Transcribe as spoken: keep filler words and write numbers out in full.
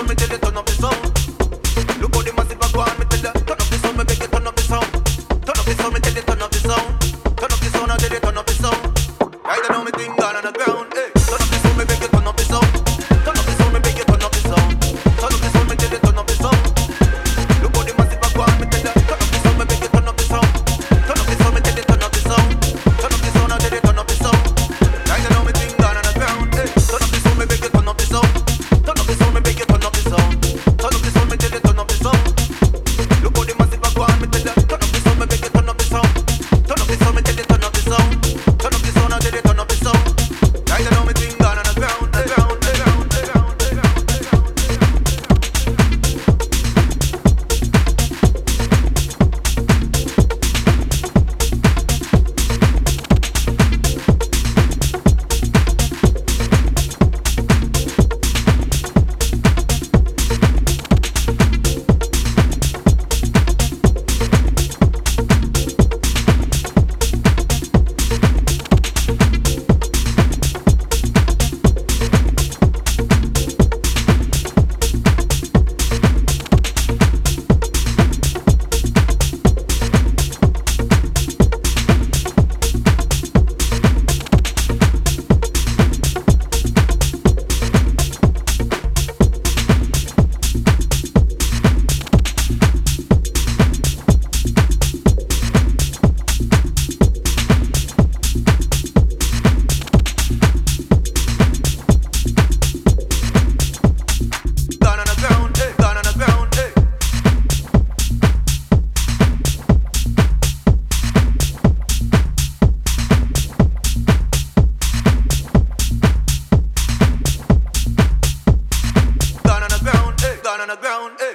me tell you turn up the sound. Look how the massive a go on, me tell you turn up the sound, me beg you turn up the sound. Turn up the sound, me tell you turn up the sound. Turn up the sound, I tell you turn up the sound. Right now me thing gone on the ground, hey. Turn up the sound, me beg you turn up the sound. Turn up the sound, me beg you turn up the sound. Turn up the sound, me tell you turn up the sound. Look how the massive a go on, me tell you turn up the sound, me beg you turn up the sound. Turn up the sound, me tell you turn up the sound. Turn up the sound, I tell you turn up the sound. Right now me thing gone on the ground, hey. Turn up the sound, me beg you turn up the sound. Turn up the sound, me beg you turn up the sound. Turn up the sound, me tell you turn up the sound. Look how the massive a go on, me tell you turn up the sound, me beg you turn up the sound. Turn up the sound, me tell you turn up the sound. Turn up the sound, I tell you turn up the sound. Right now me thing gone on the ground, the ground, the ground, the ground, the ground, the ground, the on the ground, hey.